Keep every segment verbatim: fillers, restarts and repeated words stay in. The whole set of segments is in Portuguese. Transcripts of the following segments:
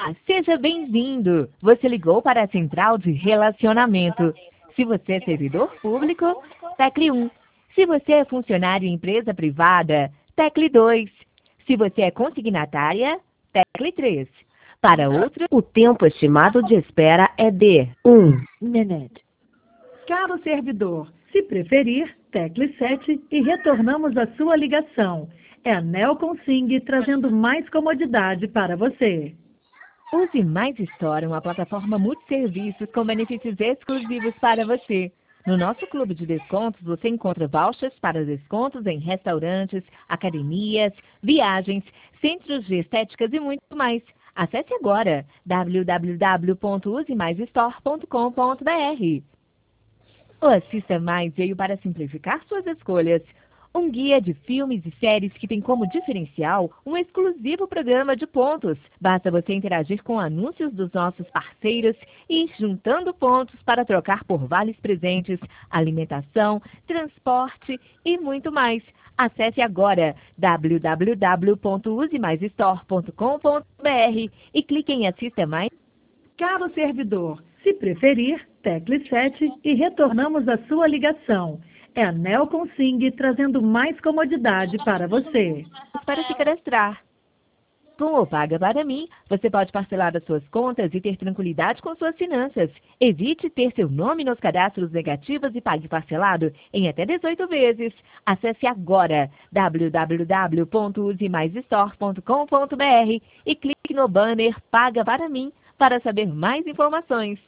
Olá, seja bem-vindo. Você ligou para a Central de Relacionamento. Se você é servidor público, tecle um. Se você é funcionário em empresa privada, tecle dois. Se você é consignatária, tecle três. Para outro, O tempo estimado de espera é de um minute. Caro servidor, se preferir, tecle sete e retornamos a sua ligação. É a Nelconsing trazendo mais comodidade para você. Use Mais Store, uma plataforma multisserviços com benefícios exclusivos para você. No nosso clube de descontos, você encontra vouchers para descontos em restaurantes, academias, viagens, centros de estéticas e muito mais. Acesse agora w w w ponto use mais store ponto com ponto b r. O Assista Mais veio para simplificar suas escolhas. Um guia de filmes e séries que tem como diferencial um exclusivo programa de pontos. Basta você interagir com anúncios dos nossos parceiros e ir juntando pontos para trocar por vales presentes, alimentação, transporte e muito mais. Acesse agora w w w ponto use mais store ponto com ponto b r e clique em Assista Mais. Caro servidor, se preferir, tecle sete e retornamos a sua ligação. É a Nelconsing trazendo mais comodidade para você. Para se cadastrar. Com o Paga Para Mim, você pode parcelar as suas contas e ter tranquilidade com suas finanças. Evite ter seu nome nos cadastros negativos e pague parcelado em até dezoito vezes. Acesse agora w w w ponto use mais store ponto com ponto b r e clique no banner Paga Para Mim para saber mais informações.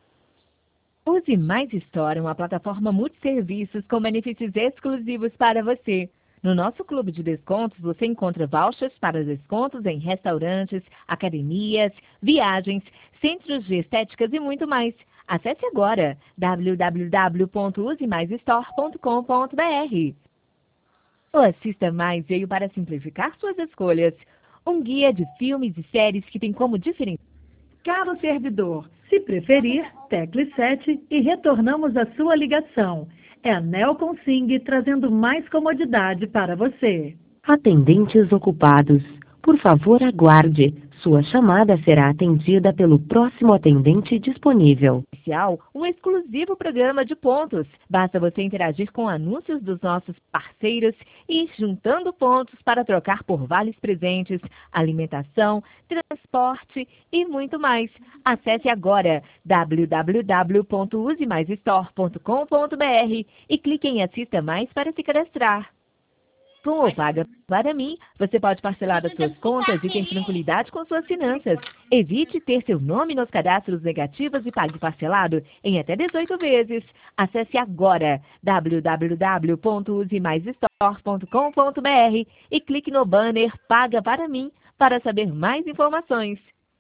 Use Mais Store, uma plataforma multisserviços com benefícios exclusivos para você. No nosso clube de descontos, você encontra vouchers para descontos em restaurantes, academias, viagens, centros de estéticas e muito mais. Acesse agora w w w ponto use mais store ponto com ponto b r. O Assista Mais veio para simplificar suas escolhas. Um guia de filmes e séries que tem como diferencial. Caro servidor, se preferir, tecle sete e retornamos a sua ligação. É a Nelconsing trazendo mais comodidade para você. Atendentes ocupados. Por favor, aguarde. Sua chamada será atendida pelo próximo atendente disponível. Um exclusivo programa de pontos. Basta você interagir com anúncios dos nossos parceiros e ir juntando pontos para trocar por vales presentes, alimentação, transporte e muito mais. Acesse agora w w w ponto use mais store ponto com ponto b r e clique em Assista Mais para se cadastrar. Com o Paga Para Mim, você pode parcelar as suas contas e ter tranquilidade com suas finanças. Evite ter seu nome nos cadastros negativos e pague parcelado em até dezoito vezes. Acesse agora w w w ponto use mais store ponto com ponto b r e clique no banner Paga Para Mim para saber mais informações.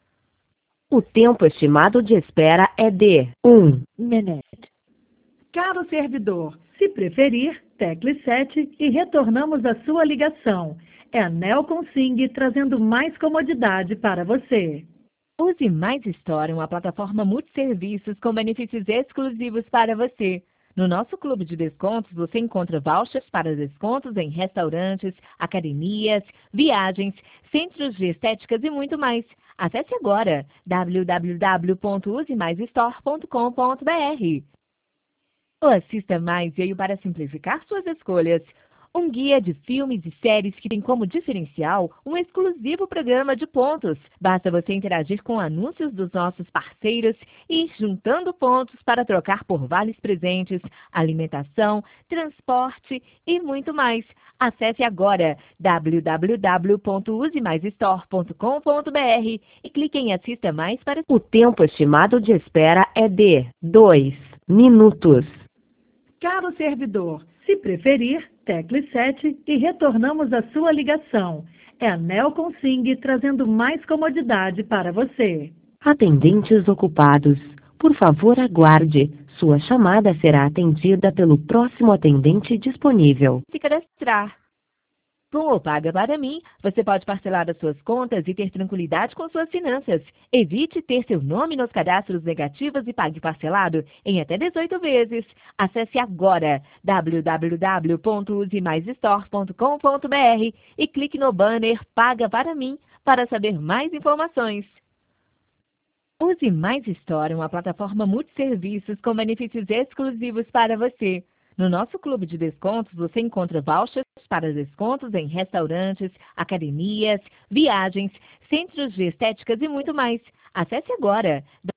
O tempo estimado de espera é de um minute. Caro servidor, se preferir, tecle sete e retornamos a sua ligação. É a Nelconsing trazendo mais comodidade para você. Use Mais Store, uma plataforma multisserviços com benefícios exclusivos para você. No nosso clube de descontos, você encontra vouchers para descontos em restaurantes, academias, viagens, centros de estéticas e muito mais. Acesse agora w w w ponto use mais store ponto com ponto b r. O Assista Mais veio para simplificar suas escolhas. Um guia de filmes e séries que tem como diferencial um exclusivo programa de pontos. Basta você interagir com anúncios dos nossos parceiros e ir juntando pontos para trocar por vales presentes, alimentação, transporte e muito mais. Acesse agora w w w ponto use mais store ponto com ponto b r e clique em Assista Mais para... O tempo estimado de espera é de dois minutos. Caro servidor, se preferir, tecle sete e retornamos a sua ligação. É a Nelconsing trazendo mais comodidade para você. Atendentes ocupados. Por favor, aguarde. Sua chamada será atendida pelo próximo atendente disponível. Se cadastrar. Com o Paga Para Mim, você pode parcelar as suas contas e ter tranquilidade com suas finanças. Evite ter seu nome nos cadastros negativos e pague parcelado em até dezoito vezes. Acesse agora w w w ponto use mais store ponto com ponto b r e clique no banner Paga Para Mim para saber mais informações. Use Mais Store, uma plataforma multisserviços com benefícios exclusivos para você. No nosso clube de descontos, você encontra vouchers para descontos em restaurantes, academias, viagens, centros de estéticas e muito mais. Acesse agora